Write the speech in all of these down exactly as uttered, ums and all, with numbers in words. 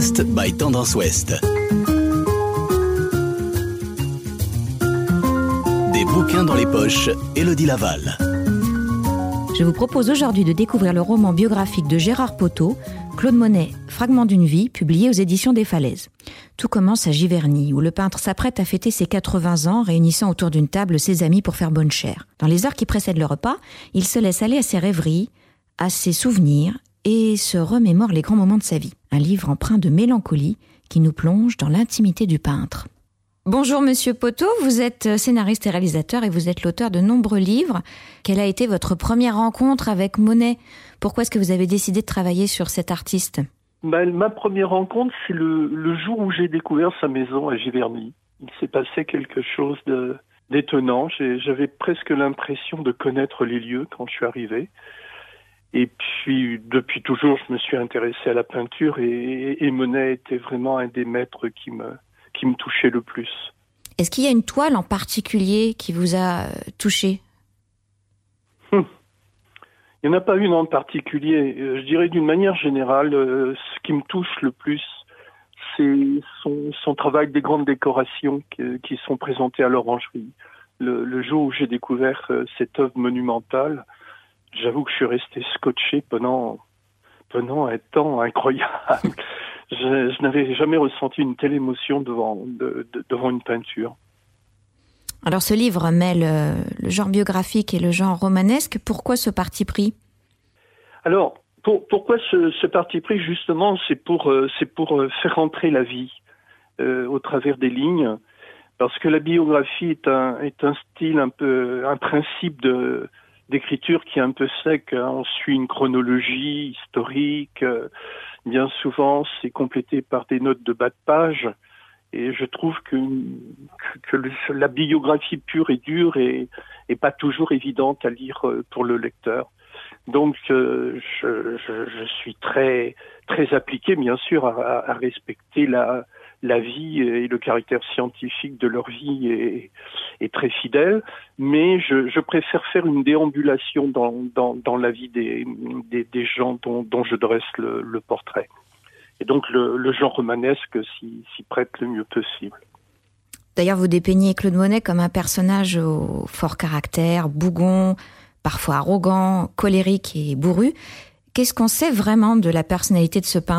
podcast by Tendance Ouest. Des bouquins dans les poches, Élodie Laval. Je vous propose aujourd'hui de découvrir le roman biographique de Gérard Poteau, Claude Monet, Fragment d'une vie, publié aux éditions des Falaises. Tout commence à Giverny, où le peintre s'apprête à fêter ses quatre-vingts ans, réunissant autour d'une table ses amis pour faire bonne chère. Dans les heures qui précèdent le repas, il se laisse aller à ses rêveries, à ses souvenirs, et se remémore les grands moments de sa vie. Un livre empreint de mélancolie qui nous plonge dans l'intimité du peintre. Bonjour Monsieur Poteau, vous êtes scénariste et réalisateur et vous êtes l'auteur de nombreux livres. Quelle a été votre première rencontre avec Monet ? Pourquoi est-ce que vous avez décidé de travailler sur cet artiste ? Ben, ma première rencontre, c'est le, le jour où j'ai découvert sa maison à Giverny. Il s'est passé quelque chose de, d'étonnant. J'ai, j'avais presque l'impression de connaître les lieux quand je suis arrivé. Et puis, depuis toujours, je me suis intéressé à la peinture et, et Monet était vraiment un des maîtres qui me, qui me touchait le plus. Est-ce qu'il y a une toile en particulier qui vous a touché ? hum. Il n'y en a pas une en particulier. Je dirais d'une manière générale, euh, ce qui me touche le plus, c'est son, son travail des grandes décorations qui, qui sont présentées à l'Orangerie. Le, le jour où j'ai découvert euh, cette œuvre monumentale, j'avoue que je suis resté scotché pendant, pendant un temps incroyable. je, je n'avais jamais ressenti une telle émotion devant, de, de, devant une peinture. Alors ce livre mêle euh, le genre biographique et le genre romanesque. Pourquoi ce parti pris ? Alors, pour, pourquoi ce, ce parti pris, justement, c'est pour, euh, c'est pour euh, faire entrer la vie euh, au travers des lignes. Parce que la biographie est un, est un style un peu, un principe de... d'écriture qui est un peu sec. Hein. On suit une chronologie historique. Euh, bien souvent, c'est complété par des notes de bas de page. Et je trouve que, que, que le, la biographie pure et dure est, est pas toujours évidente à lire pour le lecteur. Donc, euh, je, je, je suis très, très appliqué, bien sûr, à, à respecter la, la vie et le caractère scientifique de leur vie est, est très fidèle, mais je, je préfère faire une déambulation dans, dans, dans la vie des, des, des gens dont, dont je dresse le, le portrait. Et donc le, le genre romanesque s'y, s'y prête le mieux possible. D'ailleurs, vous dépeignez Claude Monet comme un personnage au fort caractère, bougon, parfois arrogant, colérique et bourru. Qu'est-ce qu'on sait vraiment de la personnalité de ce peintre ?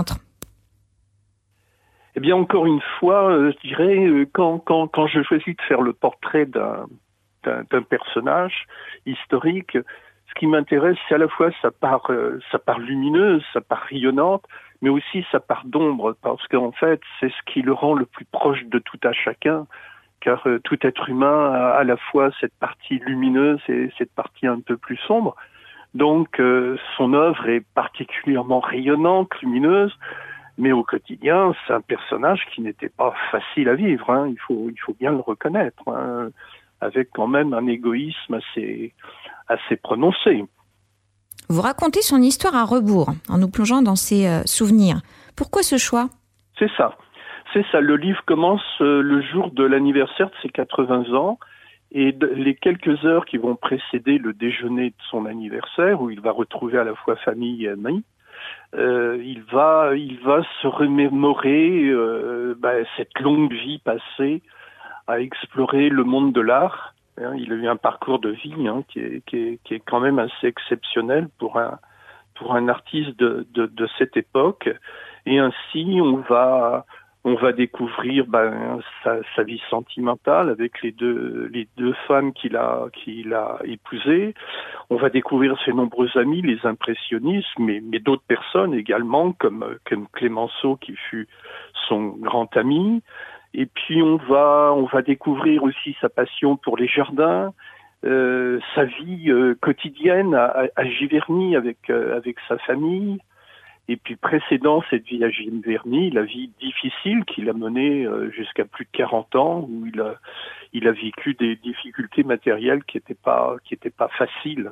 Eh bien, encore une fois, euh, je dirais, euh, quand, quand, quand je choisis de faire le portrait d'un, d'un, d'un personnage historique, ce qui m'intéresse, c'est à la fois sa part, euh, sa part lumineuse, sa part rayonnante, mais aussi sa part d'ombre, parce qu'en fait, c'est ce qui le rend le plus proche de tout à chacun, car euh, tout être humain a à la fois cette partie lumineuse et cette partie un peu plus sombre. Donc, euh, son œuvre est particulièrement rayonnante, lumineuse, mais au quotidien, c'est un personnage qui n'était pas facile à vivre, hein. Il faut, il faut bien le reconnaître, hein, avec quand même un égoïsme assez, assez prononcé. Vous racontez son histoire à rebours, en nous plongeant dans ses euh, souvenirs. Pourquoi ce choix ? C'est ça. C'est ça. Le livre commence euh, le jour de l'anniversaire de ses quatre-vingts ans, et de, les quelques heures qui vont précéder le déjeuner de son anniversaire, où il va retrouver à la fois famille et amis, Euh, il va, il va se remémorer euh, bah, cette longue vie passée à explorer le monde de l'art. Hein, il a eu un parcours de vie hein, qui, est, qui, est, qui est quand même assez exceptionnel pour un, pour un artiste de, de, de cette époque. Et ainsi, on va, on va découvrir ben, sa, sa vie sentimentale avec les deux, les deux femmes qu'il a, qu'il a épousées. On va découvrir ses nombreux amis, les impressionnistes, mais, mais d'autres personnes également, comme, comme Clémenceau, qui fut son grand ami. Et puis on va, on va découvrir aussi sa passion pour les jardins, euh, sa vie euh, quotidienne à, à, à Giverny avec, euh, avec sa famille. Et puis précédant cette vie à Giverny, la vie difficile qu'il a menée euh, jusqu'à plus de quarante ans, où il a, il a vécu des difficultés matérielles qui n'étaient pas, qui étaient pas faciles.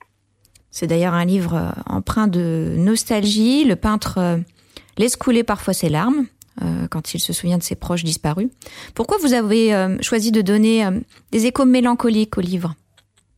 C'est d'ailleurs un livre empreint de nostalgie. Le peintre laisse couler parfois ses larmes euh, quand il se souvient de ses proches disparus. Pourquoi vous avez euh, choisi de donner euh, des échos mélancoliques au livre ?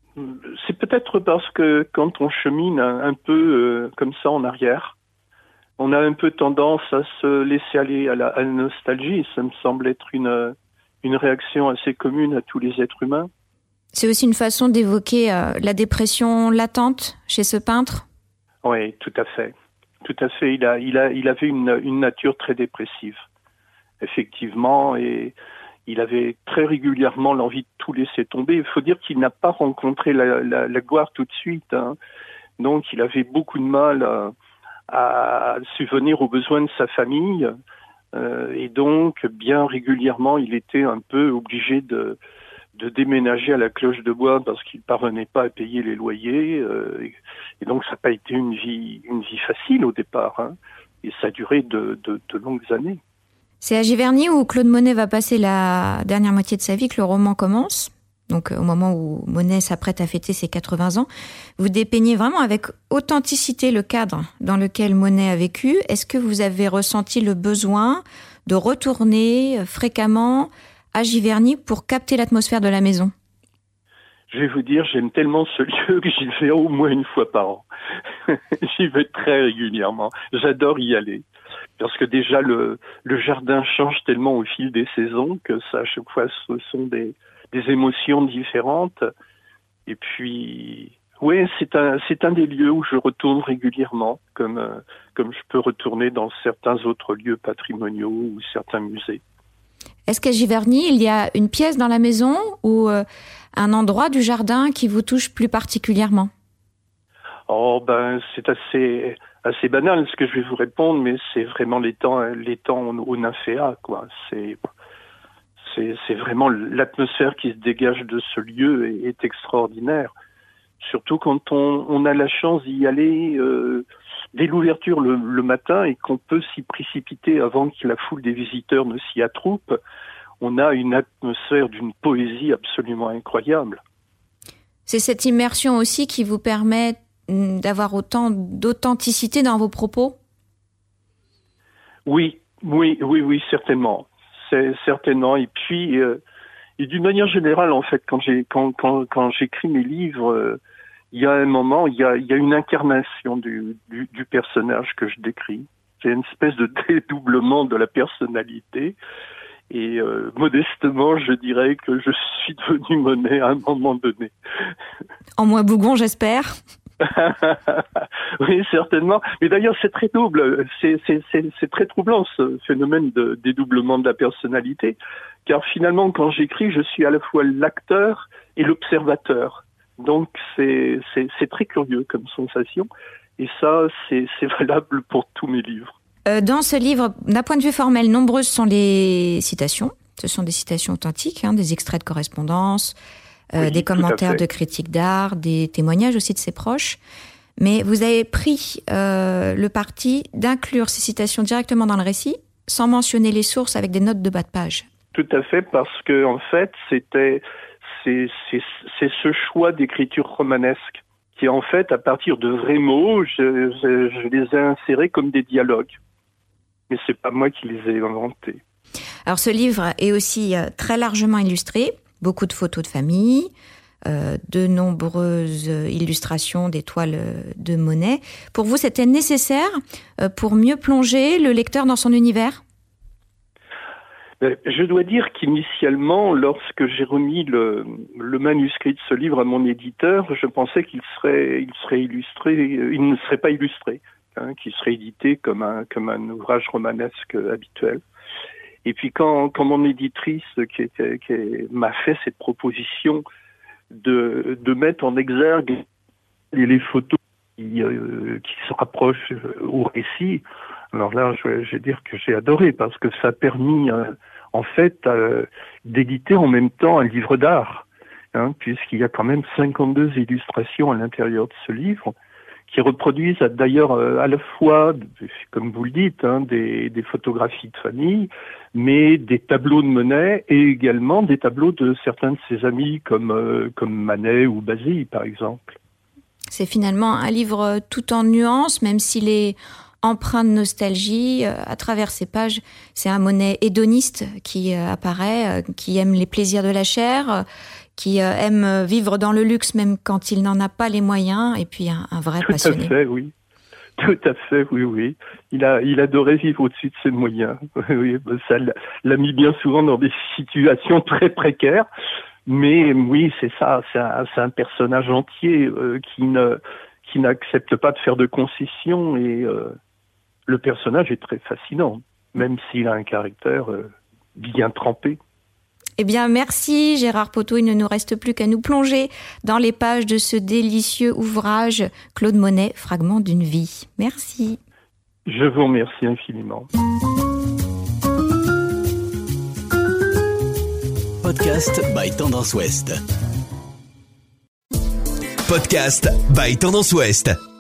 C'est peut-être parce que quand on chemine un, un peu euh, comme ça en arrière, on a un peu tendance à se laisser aller à la, à la nostalgie. Ça me semble être une, une réaction assez commune à tous les êtres humains. C'est aussi une façon d'évoquer euh, la dépression latente chez ce peintre ? Oui, tout à fait. Tout à fait. Il a, il a, il avait une, une nature très dépressive, effectivement, et il avait très régulièrement l'envie de tout laisser tomber. Il faut dire qu'il n'a pas rencontré la, la, la gloire tout de suite, hein. Donc, il avait beaucoup de mal à, à subvenir aux besoins de sa famille, euh, et donc, bien régulièrement, il était un peu obligé de de déménager à la Cloche de Bois parce qu'il parvenait pas à payer les loyers, euh, et, et donc ça n'a pas été une vie une vie facile au départ, hein, et ça a duré de, de, de longues années. C'est à Giverny où Claude Monet va passer la dernière moitié de sa vie que le roman commence. Donc au moment où Monet s'apprête à fêter ses quatre-vingts ans, vous dépeignez vraiment avec authenticité le cadre dans lequel Monet a vécu. Est-ce que vous avez ressenti le besoin de retourner fréquemment à Giverny pour capter l'atmosphère de la maison? Je vais vous dire, j'aime tellement ce lieu que j'y vais au moins une fois par an. J'y vais très régulièrement. J'adore y aller. Parce que déjà, le, le jardin change tellement au fil des saisons que ça, à chaque fois, ce sont des, des émotions différentes. Et puis, oui, c'est un, c'est un des lieux où je retourne régulièrement, comme, euh, comme je peux retourner dans certains autres lieux patrimoniaux ou certains musées. Est-ce qu'à Giverny, il y a une pièce dans la maison ou euh, un endroit du jardin qui vous touche plus particulièrement? Oh ben, c'est assez assez banal ce que je vais vous répondre, mais c'est vraiment l'étang l'étang au Nymphéa, quoi. C'est c'est c'est vraiment l'atmosphère qui se dégage de ce lieu est, est extraordinaire. Surtout quand on on a la chance d'y aller euh, dès l'ouverture le, le matin et qu'on peut s'y précipiter avant que la foule des visiteurs ne s'y attroupe, on a une atmosphère d'une poésie absolument incroyable. C'est cette immersion aussi qui vous permet d'avoir autant d'authenticité dans vos propos? Oui, oui, oui, oui, certainement. C'est certainement. Et puis, euh, et d'une manière générale, en fait, quand j'ai quand quand quand j'écris mes livres, euh, il y a un moment, il y a, il y a une incarnation du, du, du personnage que je décris. C'est une espèce de dédoublement de la personnalité. Et euh, modestement, je dirais que je suis devenu Monet à un moment donné. En moins bougon, j'espère. Oui, certainement. Mais d'ailleurs, c'est très double. C'est, c'est, c'est, c'est très troublant, ce phénomène de dédoublement de la personnalité. Car finalement, quand j'écris, je suis à la fois l'acteur et l'observateur. Donc c'est, c'est, c'est très curieux comme sensation, et ça c'est, c'est valable pour tous mes livres. Euh, dans ce livre, d'un point de vue formel, nombreuses sont les citations. Ce sont des citations authentiques, hein, des extraits de correspondance, euh, oui, des commentaires de critiques d'art, des témoignages aussi de ses proches. Mais vous avez pris euh, le parti d'inclure ces citations directement dans le récit, sans mentionner les sources avec des notes de bas de page. Tout à fait, parce que en fait, c'était C'est, c'est, c'est ce choix d'écriture romanesque qui, en fait, à partir de vrais mots, je, je, je les ai insérés comme des dialogues. Mais c'est pas moi qui les ai inventés. Alors, ce livre est aussi très largement illustré. Beaucoup de photos de famille, euh, de nombreuses illustrations des toiles de Monet. Pour vous, c'était nécessaire pour mieux plonger le lecteur dans son univers ? Je dois dire qu'initialement, lorsque j'ai remis le, le manuscrit de ce livre à mon éditeur, je pensais qu'il serait, il serait illustré, il ne serait pas illustré, hein, qu'il serait édité comme un, comme un ouvrage romanesque habituel. Et puis quand, quand mon éditrice qui, était, qui m'a fait cette proposition de, de mettre en exergue les photos qui, euh, qui se rapprochent au récit, alors là, je, je vais dire que j'ai adoré parce que ça a permis, euh, en fait, euh, d'éditer en même temps un livre d'art, hein, puisqu'il y a quand même cinquante-deux illustrations à l'intérieur de ce livre, qui reproduisent d'ailleurs euh, à la fois, comme vous le dites, hein, des, des photographies de famille, mais des tableaux de Monet et également des tableaux de certains de ses amis comme, euh, comme Manet ou Basile, par exemple. C'est finalement un livre tout en nuances, même s'il est empreint de nostalgie. À travers ces pages, c'est un Monet hédoniste qui apparaît, qui aime les plaisirs de la chair, qui aime vivre dans le luxe même quand il n'en a pas les moyens, et puis un, un vrai Tout passionné. Tout à fait, oui. Tout à fait, oui, oui. Il a, il adorait vivre au-dessus de ses moyens. Oui, ça l'a mis bien souvent dans des situations très précaires. Mais oui, c'est ça, c'est un, c'est un personnage entier euh, qui ne, qui n'accepte pas de faire de concessions et euh, le personnage est très fascinant, même s'il a un caractère euh, bien trempé. Eh bien, merci Gérard Poteau. Il ne nous reste plus qu'à nous plonger dans les pages de ce délicieux ouvrage Claude Monet, Fragment d'une vie. Merci. Je vous remercie infiniment. Podcast by Tendance Ouest. Podcast by Tendance Ouest.